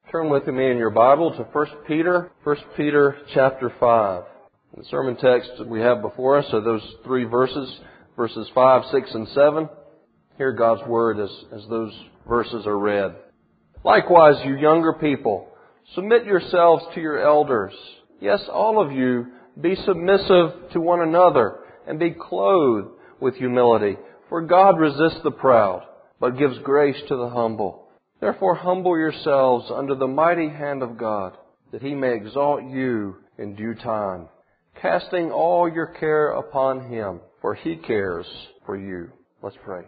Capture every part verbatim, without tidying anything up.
Turn with me in your Bible to First Peter, First Peter chapter five. The sermon text that we have before us are those three verses, verses five, six, and seven. Hear God's Word as, as those verses are read. Likewise, you younger people, submit yourselves to your elders. Yes, all of you, be submissive to one another and be clothed with humility. For God resists the proud, but gives grace to the humble. Therefore humble yourselves under the mighty hand of God, that He may exalt you in due time, casting all your care upon Him, for He cares for you. Let's pray.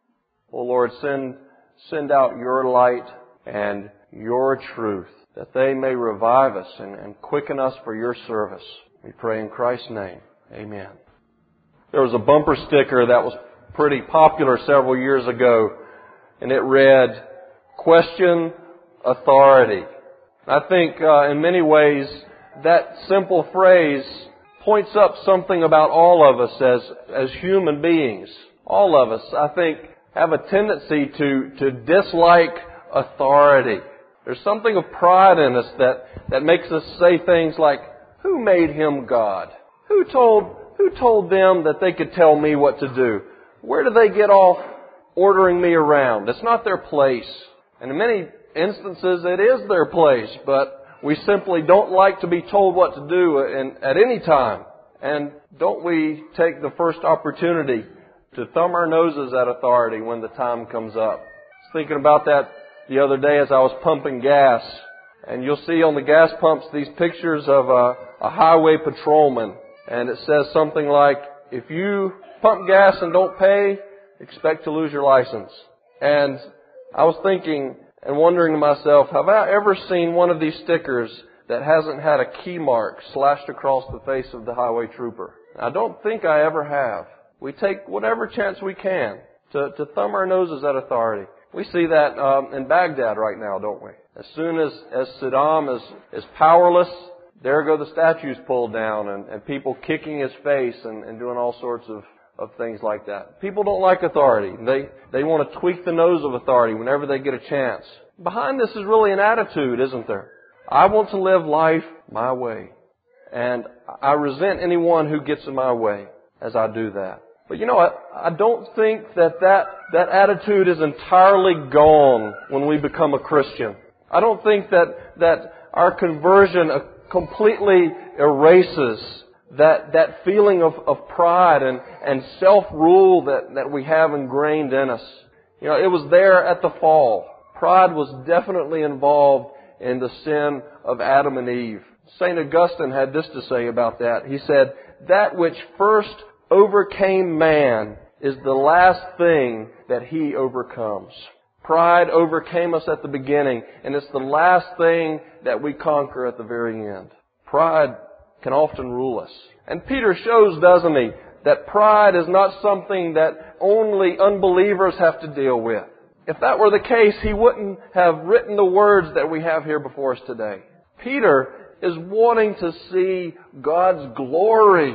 Oh Lord, send, send out your light and your truth, that they may revive us and, and quicken us for your service. We pray in Christ's name. Amen. There was a bumper sticker that was pretty popular several years ago, and it read, "Question authority." I think uh, in many ways that simple phrase points up something about all of us as, as human beings. All of us, I think, have a tendency to, to dislike authority. There's something of pride in us that, that makes us say things like, who made him God? Who told, who told them that they could tell me what to do? Where do they get off ordering me around? It's not their place. And in many instances, it is their place, but we simply don't like to be told what to do in, at any time. And don't we take the first opportunity to thumb our noses at authority when the time comes up? I was thinking about that the other day as I was pumping gas. And you'll see on the gas pumps these pictures of a, a highway patrolman. And it says something like, if you pump gas and don't pay, expect to lose your license. And I was thinking and wondering to myself, have I ever seen one of these stickers that hasn't had a key mark slashed across the face of the highway trooper? I don't think I ever have. We take whatever chance we can to, to thumb our noses at authority. We see that um, in Baghdad right now, don't we? As soon as, as Saddam is, is powerless, there go the statues pulled down and, and people kicking his face and, and doing all sorts of of things like that. People don't like authority. They they want to tweak the nose of authority whenever they get a chance. Behind this is really an attitude, isn't there? I want to live life my way. And I resent anyone who gets in my way as I do that. But you know what? I don't think that that, that attitude is entirely gone when we become a Christian. I don't think that, that our conversion completely erases That that feeling of, of pride and, and self-rule that, that we have ingrained in us. You know, it was there at the fall. Pride was definitely involved in the sin of Adam and Eve. Saint Augustine had this to say about that. He said, that which first overcame man is the last thing that he overcomes. Pride overcame us at the beginning, and it's the last thing that we conquer at the very end. Pride can often rule us. And Peter shows, doesn't he, that pride is not something that only unbelievers have to deal with. If that were the case, he wouldn't have written the words that we have here before us today. Peter is wanting to see God's glory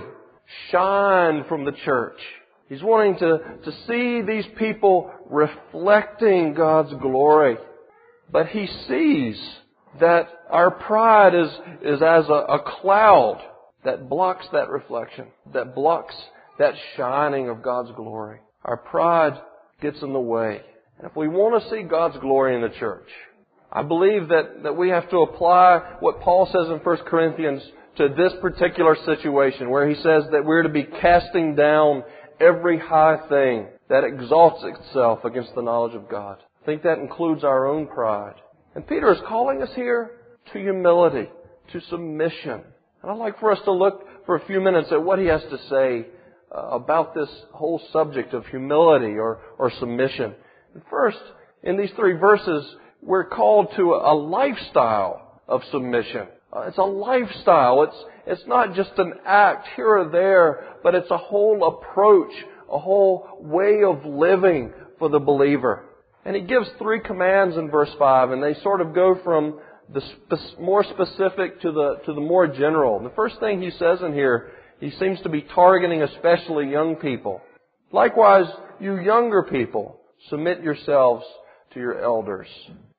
shine from the church. He's wanting to, to see these people reflecting God's glory. But he sees that our pride is, is as a, a cloud that blocks that reflection, that blocks that shining of God's glory. Our pride gets in the way. And if we want to see God's glory in the church, I believe that, that we have to apply what Paul says in First Corinthians to this particular situation, where he says that we're to be casting down every high thing that exalts itself against the knowledge of God. I think that includes our own pride. And Peter is calling us here to humility, to submission. And I'd like for us to look for a few minutes at what he has to say uh, about this whole subject of humility or, or submission. And first, in these three verses, we're called to a, a lifestyle of submission. Uh, it's a lifestyle. It's, it's not just an act here or there, but it's a whole approach, a whole way of living for the believer. And he gives three commands in verse five, and they sort of go from the spe- more specific to the to the more general. The first thing he says in here, he seems to be targeting especially young people. Likewise, you younger people, submit yourselves to your elders.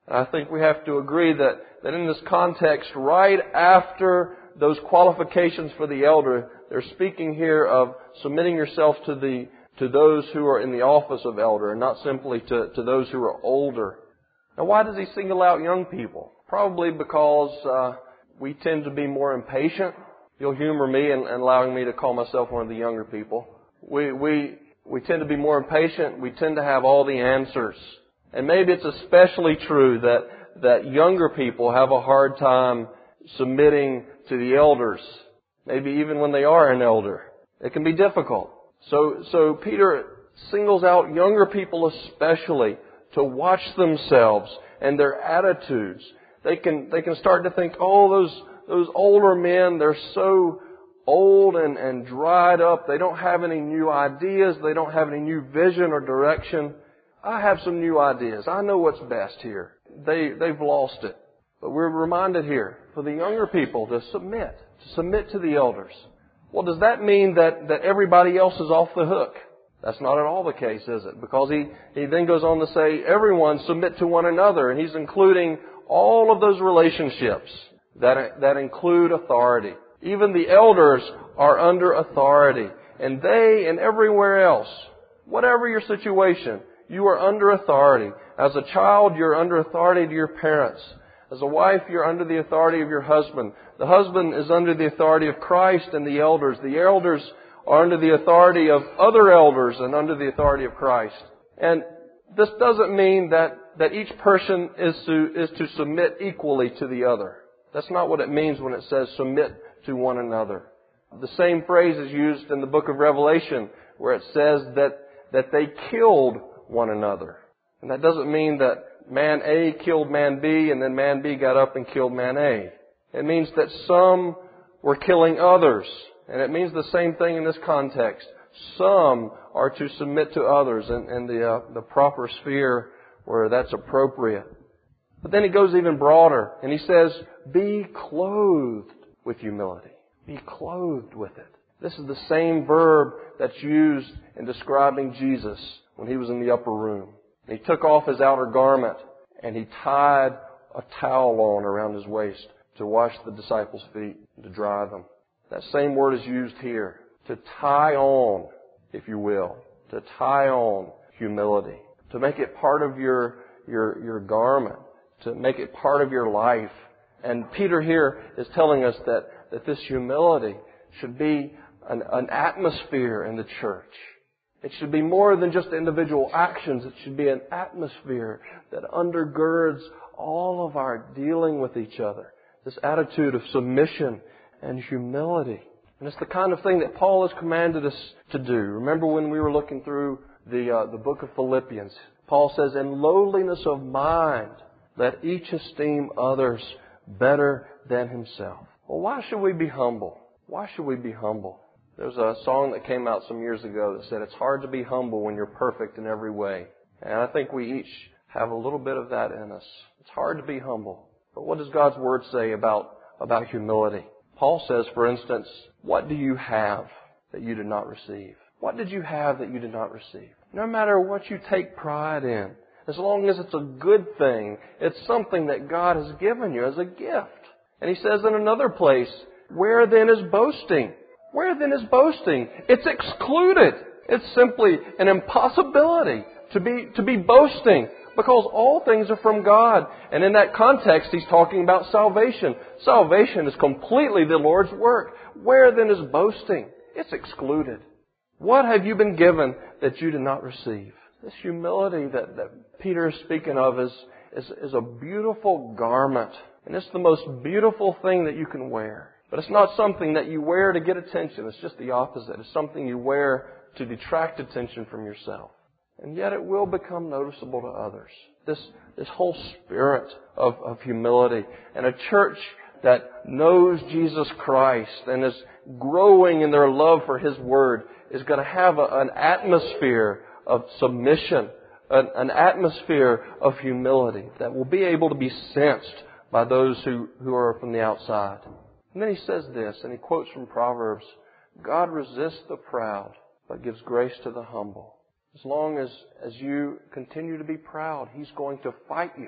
And I think we have to agree that, that in this context, right after those qualifications for the elder, they're speaking here of submitting yourself to the to those who are in the office of elder and not simply to, to those who are older. Now, why does he single out young people? Probably because uh, we tend to be more impatient. You'll humor me in, in allowing me to call myself one of the younger people. We we we tend to be more impatient. We tend to have all the answers. And maybe it's especially true that, that younger people have a hard time submitting to the elders. Maybe even when they are an elder. It can be difficult. So, so Peter singles out younger people especially to watch themselves and their attitudes. They can, they can start to think, oh, those, those older men, they're so old and, and dried up. They don't have any new ideas. They don't have any new vision or direction. I have some new ideas. I know what's best here. They, they've lost it. But we're reminded here for the younger people to submit, to submit to the elders. Well, does that mean that, that everybody else is off the hook? That's not at all the case, is it? Because he, he then goes on to say, everyone submit to one another. And he's including all of those relationships that, that include authority. Even the elders are under authority. And they and everywhere else, whatever your situation, you are under authority. As a child, you're under authority to your parents. As a wife, you're under the authority of your husband. The husband is under the authority of Christ and the elders. The elders are under the authority of other elders and under the authority of Christ. And this doesn't mean that, that each person is to, is to submit equally to the other. That's not what it means when it says submit to one another. The same phrase is used in the book of Revelation where it says that, that they killed one another. And that doesn't mean that man A killed man B and then man B got up and killed man A. It means that some were killing others. And it means the same thing in this context. Some are to submit to others in, in the, uh, the proper sphere where that's appropriate. But then he goes even broader and he says, be clothed with humility. Be clothed with it. This is the same verb that's used in describing Jesus when he was in the upper room. He took off his outer garment and he tied a towel on around his waist to wash the disciples' feet, to dry them. That same word is used here. To tie on, if you will. To tie on humility. To make it part of your, your, your garment. To make it part of your life. And Peter here is telling us that, that this humility should be an, an atmosphere in the church. It should be more than just individual actions. It should be an atmosphere that undergirds all of our dealing with each other. This attitude of submission and humility. And it's the kind of thing that Paul has commanded us to do. Remember when we were looking through the uh, the book of Philippians, Paul says, in lowliness of mind, let each esteem others better than himself. Well, why should we be humble? Why should we be humble? There's a song that came out some years ago that said, it's hard to be humble when you're perfect in every way. And I think we each have a little bit of that in us. It's hard to be humble. But what does God's Word say about, about humility? Paul says, for instance, what do you have that you did not receive? What did you have that you did not receive? No matter what you take pride in, as long as it's a good thing, it's something that God has given you as a gift. And he says in another place, where then is boasting? Where then is boasting? It's excluded. It's simply an impossibility to be, to be boasting because all things are from God. And in that context, he's talking about salvation. Salvation is completely the Lord's work. Where then is boasting? It's excluded. What have you been given that you did not receive? This humility that, that Peter is speaking of is, is, is a beautiful garment. And it's the most beautiful thing that you can wear. But it's not something that you wear to get attention. It's just the opposite. It's something you wear to detract attention from yourself. And yet it will become noticeable to others. This, this whole spirit of, of humility. And a church that knows Jesus Christ and is growing in their love for His Word is going to have a, an atmosphere of submission, an, an atmosphere of humility that will be able to be sensed by those who, who are from the outside. And then he says this, and he quotes from Proverbs, God resists the proud, but gives grace to the humble. As long as, as you continue to be proud, He's going to fight you.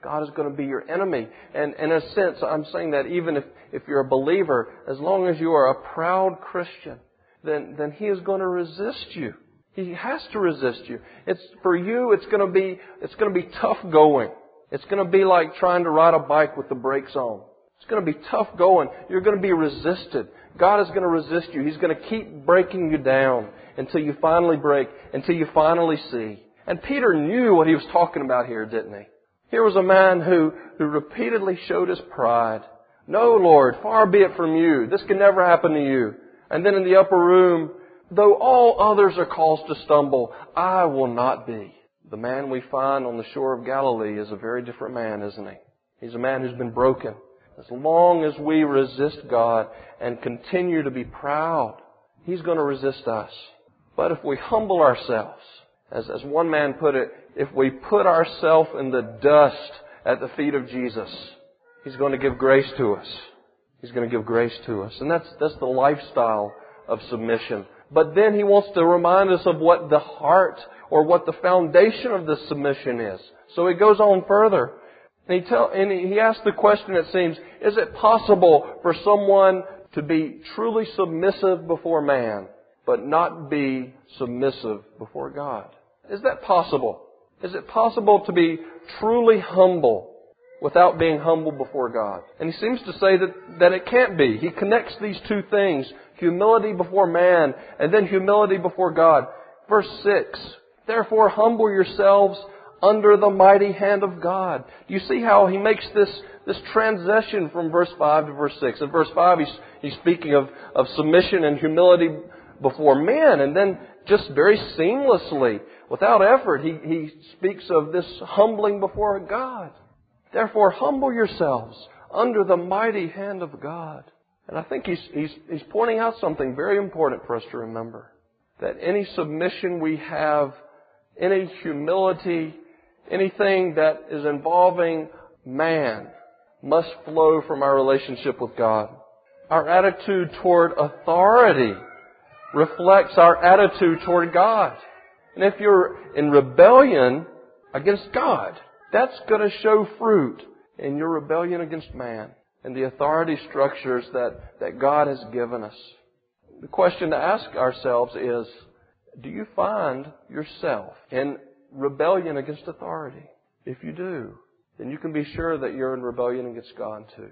God is going to be your enemy. And, and in a sense, I'm saying that even if, if you're a believer, as long as you are a proud Christian, then, then He is going to resist you. He has to resist you. It's, for you, it's going to be, it's going to be tough going. It's going to be like trying to ride a bike with the brakes on. It's going to be tough going. You're going to be resisted. God is going to resist you. He's going to keep breaking you down until you finally break, until you finally see. And Peter knew what he was talking about here, didn't he? Here was a man who, who repeatedly showed his pride. No, Lord, far be it from you. This can never happen to you. And then in the upper room, though all others are caused to stumble, I will not be. The man we find on the shore of Galilee is a very different man, isn't he? He's a man who's been broken. As long as we resist God and continue to be proud, He's going to resist us. But if we humble ourselves, as, as one man put it, if we put ourselves in the dust at the feet of Jesus, He's going to give grace to us. He's going to give grace to us. And that's, that's the lifestyle of submission. But then He wants to remind us of what the heart or what the foundation of the submission is. So He goes on further. And he, tell, and he asks the question, it seems, is it possible for someone to be truly submissive before man, but not be submissive before God? Is that possible? Is it possible to be truly humble without being humble before God? And he seems to say that, that it can't be. He connects these two things, humility before man and then humility before God. Verse six, therefore humble yourselves under the mighty hand of God. Do you see how he makes this, this transition from verse five to verse six? In verse five, he's, he's speaking of, of submission and humility before men. And then just very seamlessly, without effort, he, he speaks of this humbling before God. Therefore, humble yourselves under the mighty hand of God. And I think he's, he's, he's pointing out something very important for us to remember. That any submission we have, any humility, anything that is involving man must flow from our relationship with God. Our attitude toward authority reflects our attitude toward God. And if you're in rebellion against God, that's going to show fruit in your rebellion against man and the authority structures that, that God has given us. The question to ask ourselves is, do you find yourself in rebellion against authority? If you do, then you can be sure that you're in rebellion against God too.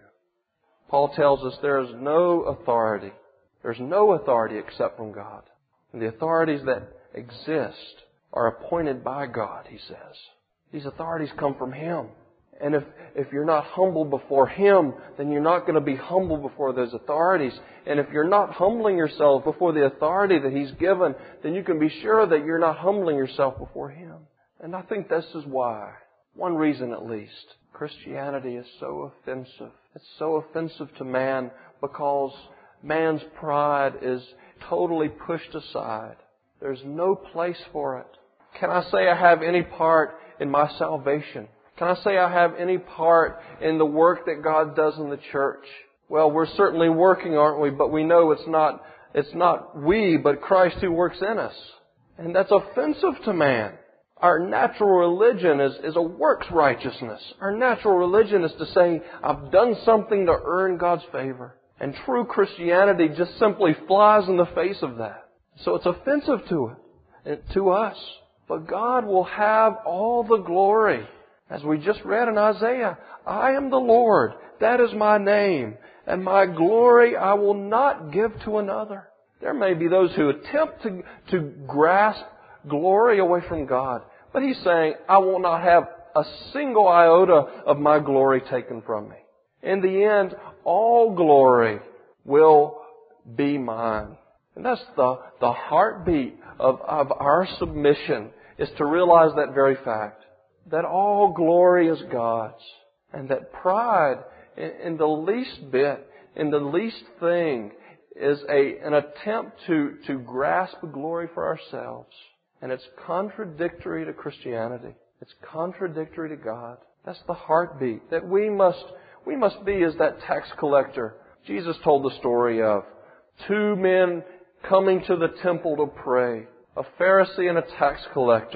Paul tells us there is no authority. There's no authority except from God. And the authorities that exist are appointed by God, he says. These authorities come from Him. And if, if you're not humble before Him, then you're not going to be humble before those authorities. And if you're not humbling yourself before the authority that He's given, then you can be sure that you're not humbling yourself before Him. And I think this is why, one reason at least, Christianity is so offensive. It's so offensive to man because man's pride is totally pushed aside. There's no place for it. Can I say I have any part in my salvation? Can I say I have any part in the work that God does in the church? Well, we're certainly working, aren't we? But we know it's not, it's not we, but Christ who works in us. And that's offensive to man. Our natural religion is, is a works righteousness. Our natural religion is to say, I've done something to earn God's favor. And true Christianity just simply flies in the face of that. So it's offensive to it, to us. But God will have all the glory. As we just read in Isaiah, I am the Lord, that is my name, and my glory I will not give to another. There may be those who attempt to, to grasp glory away from God. But He's saying, I will not have a single iota of my glory taken from me. In the end, all glory will be mine. And that's the, the heartbeat of, of our submission, is to realize that very fact. That all glory is God's. And that pride, in, in the least bit, in the least thing, is a, an attempt to, to grasp glory for ourselves. And it's contradictory to Christianity. It's contradictory to God. That's the heartbeat. That we must, we must be as that tax collector Jesus told the story of. Two men coming to the temple to pray. A Pharisee and a tax collector.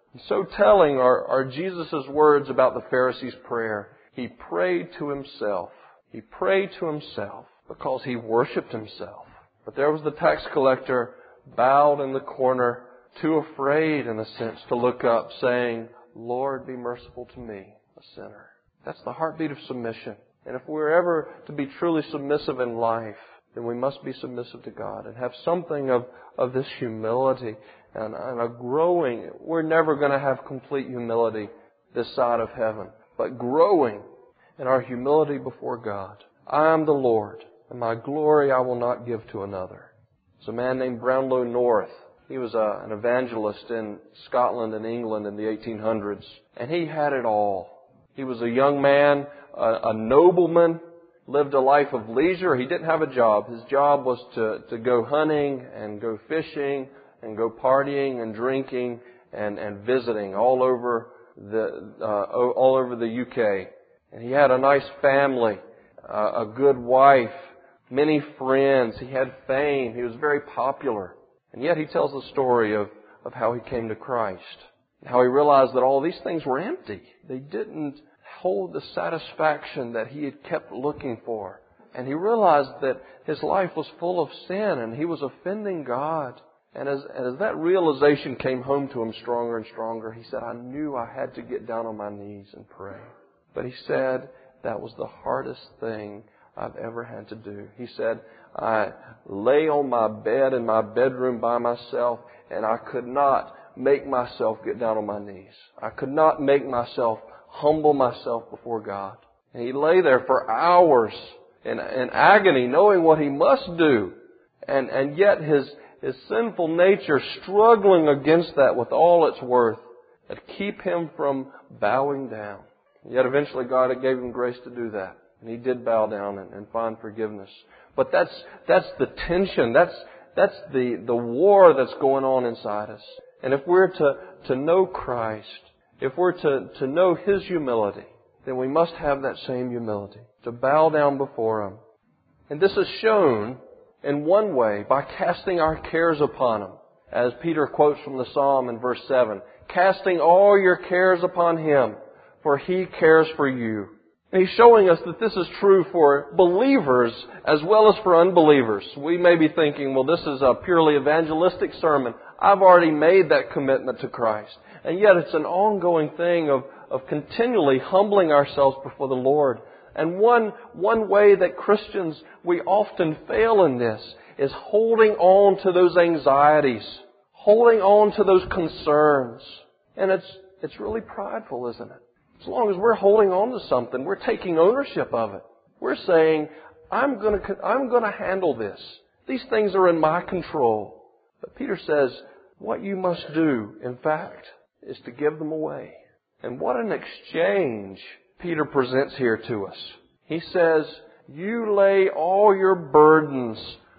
So telling are, are Jesus' words about the Pharisee's prayer. He prayed to himself. He prayed to himself because he worshipped himself. But there was the tax collector bowed in the corner, too afraid in a sense to look up, saying, Lord, be merciful to me, a sinner. That's the heartbeat of submission. And if we're ever to be truly submissive in life, then we must be submissive to God and have something of, of this humility and, and a growing. We're never going to have complete humility this side of heaven, but growing in our humility before God. I am the Lord, and my glory I will not give to another. There's a man named Brownlow North. He was a, an evangelist in Scotland and England in the eighteen hundreds, and he had it all. He was a young man, a, a nobleman, lived a life of leisure. He didn't have a job. His job was to, to go hunting and go fishing and go partying and drinking and, and visiting all over the uh, all over the U K. And he had a nice family, uh, a good wife, many friends. He had fame. He was very popular. And yet he tells the story of, of how he came to Christ. How he realized that all these things were empty. They didn't hold the satisfaction that he had kept looking for. And he realized that his life was full of sin and he was offending God. And as, as that realization came home to him stronger and stronger, he said, I knew I had to get down on my knees and pray. But he said that was the hardest thing I've ever had to do. He said, I lay on my bed in my bedroom by myself and I could not make myself get down on my knees. I could not make myself humble myself before God. And he lay there for hours in, in agony, knowing what he must do. And, and yet his, his sinful nature struggling against that with all its worth that keep him from bowing down. Yet eventually God gave him grace to do that. And he did bow down and, and find forgiveness. But that's, that's the tension. That's, that's the, the war that's going on inside us. And if we're to, to know Christ, if we're to, to know His humility, then we must have that same humility, to bow down before Him. And this is shown in one way by casting our cares upon Him. As Peter quotes from the Psalm in verse seven, casting all your cares upon Him, for He cares for you. And He's showing us that this is true for believers as well as for unbelievers. We may be thinking, well, this is a purely evangelistic sermon. I've already made that commitment to Christ. And yet it's an ongoing thing of, of continually humbling ourselves before the Lord. And one, one way that Christians, we often fail in this, is holding on to those anxieties, holding on to those concerns. And it's, it's really prideful, isn't it? As long as we're holding on to something, we're taking ownership of it. We're saying, I'm going to, I'm going to handle this. These things are in my control. But Peter says, what you must do, in fact, is to give them away. And what an exchange Peter presents here to us. He says, you lay all your burdens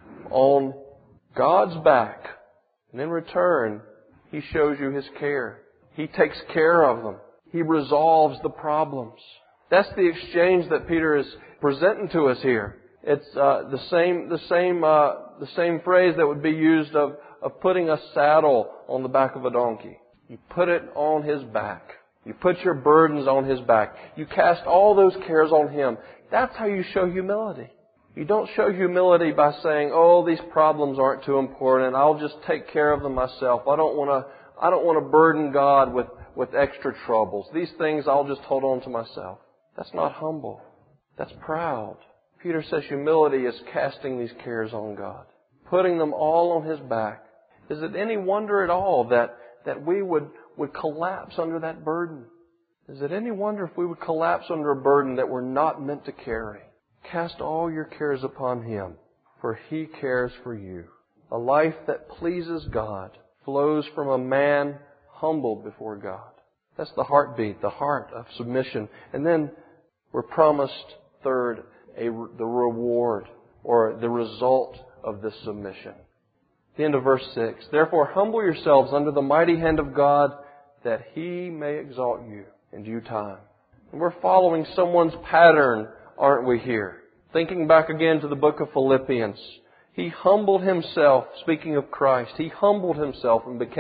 on God's back. And in return, He shows you His care. He takes care of them. He resolves the problems. That's the exchange that Peter is presenting to us here. It's uh, the same, the same, uh, the same phrase that would be used of, of putting a saddle on the back of a donkey. You put it on his back. You put your burdens on his back. You cast all those cares on him. That's how you show humility. You don't show humility by saying, "Oh, these problems aren't too important. I'll just take care of them myself. I don't want to. I don't want to burden God with." with extra troubles. These things I'll just hold on to myself. That's not humble. That's proud. Peter says humility is casting these cares on God, putting them all on His back. Is it any wonder at all that, that we would, would collapse under that burden? Is it any wonder if we would collapse under a burden that we're not meant to carry? Cast all your cares upon Him, for He cares for you. A life that pleases God flows from a man humbled before God. That's the heartbeat, the heart of submission. And then we're promised, third, a, the reward or the result of this submission. The end of verse six. Therefore, humble yourselves under the mighty hand of God, that He may exalt you in due time. And we're following someone's pattern, aren't we here? Thinking back again to the book of Philippians. He humbled Himself, speaking of Christ, He humbled Himself and became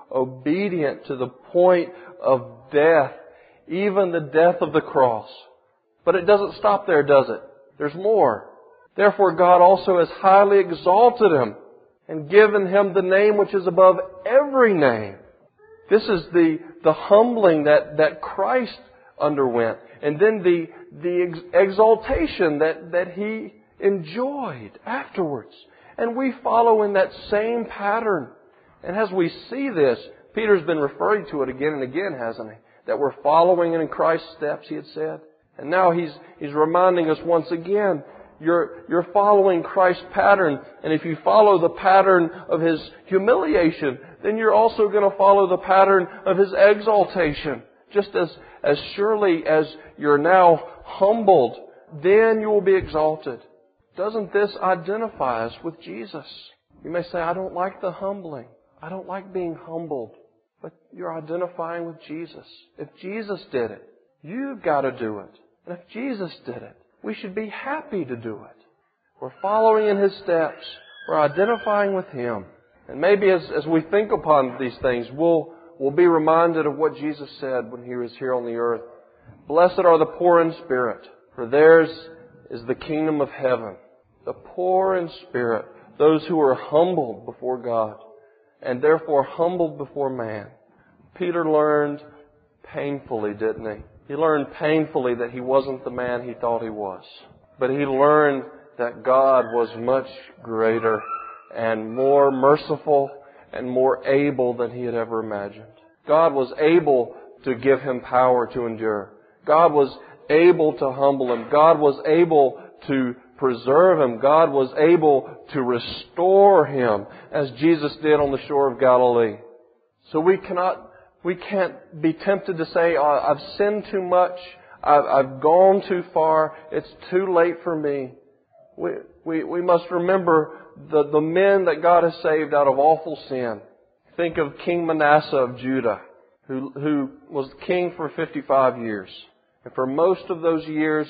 obedient to the point of death, even the death of the cross. But it doesn't stop there, does it? There's more. Therefore God also has highly exalted Him and given Him the name which is above every name. This is the, the humbling that, that Christ underwent. And then the, the ex- exaltation that, that He enjoyed afterwards. And we follow in that same pattern. And as we see this, Peter's been referring to it again and again, hasn't he? That we're following in Christ's steps, he had said. And now he's, he's reminding us once again, you're, you're following Christ's pattern. And if you follow the pattern of His humiliation, then you're also going to follow the pattern of His exaltation. Just as, as surely as you're now humbled, then you will be exalted. Doesn't this identify us with Jesus? You may say, I don't like the humbling. I don't like being humbled. But you're identifying with Jesus. If Jesus did it, you've got to do it. And if Jesus did it, we should be happy to do it. We're following in His steps. We're identifying with Him. And maybe as, as we think upon these things, we'll, we'll be reminded of what Jesus said when He was here on the earth. Blessed are the poor in spirit, for theirs is the kingdom of heaven. The poor in spirit, those who are humbled before God, and therefore humbled before man. Peter learned painfully, didn't he? He learned painfully that he wasn't the man he thought he was. But he learned that God was much greater and more merciful and more able than he had ever imagined. God was able to give him power to endure. God was able to humble him. God was able to preserve him. God was able to restore him, as Jesus did on the shore of Galilee. So we cannot, we can't be tempted to say, oh, I've sinned too much. I've, I've gone too far. It's too late for me. We, we, we must remember the, the men that God has saved out of awful sin. Think of King Manasseh of Judah, who, who was king for fifty-five years. And for most of those years,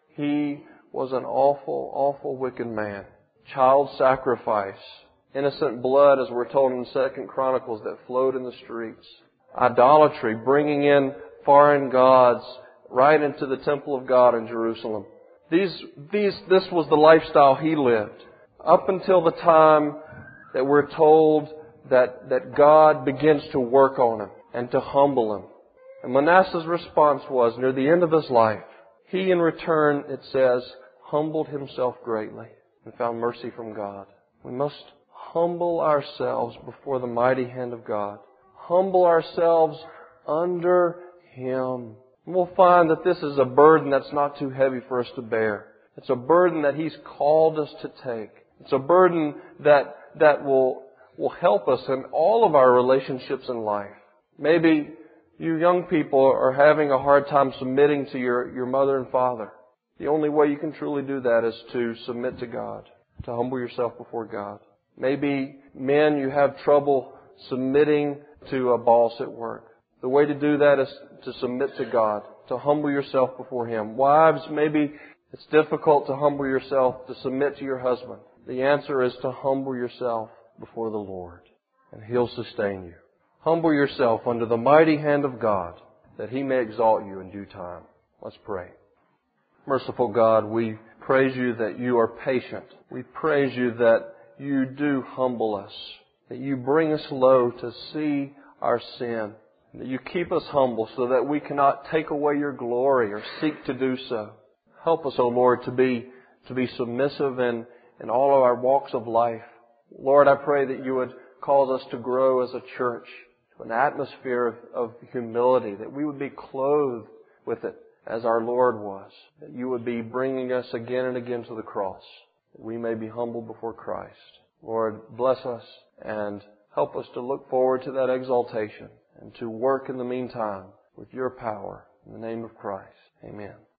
he was an awful, awful wicked man. Child sacrifice. Innocent blood, as we're told in Second Chronicles, that flowed in the streets. Idolatry, bringing in foreign gods right into the temple of God in Jerusalem. These, these, this was the lifestyle he lived. Up until the time that we're told that, that God begins to work on him and to humble him. And Manasseh's response was, near the end of his life, he in return, it says, humbled himself greatly and found mercy from God. We must humble ourselves before the mighty hand of God. Humble ourselves under Him. And we'll find that this is a burden that's not too heavy for us to bear. It's a burden that He's called us to take. It's a burden that, that will, will help us in all of our relationships in life. Maybe you young people are having a hard time submitting to your, your mother and father. The only way you can truly do that is to submit to God, to humble yourself before God. Maybe men, you have trouble submitting to a boss at work. The way to do that is to submit to God, to humble yourself before Him. Wives, maybe it's difficult to humble yourself, to submit to your husband. The answer is to humble yourself before the Lord, and He'll sustain you. Humble yourself under the mighty hand of God, that He may exalt you in due time. Let's pray. Merciful God, we praise You that You are patient. We praise You that You do humble us, that You bring us low to see our sin, that You keep us humble so that we cannot take away Your glory or seek to do so. Help us, O Lord, to be to be submissive in, in all of our walks of life. Lord, I pray that You would cause us to grow as a church to an atmosphere of, of humility, that we would be clothed with it as our Lord was, that You would be bringing us again and again to the cross, that we may be humble before Christ. Lord, bless us and help us to look forward to that exaltation and to work in the meantime with Your power. In the name of Christ, amen.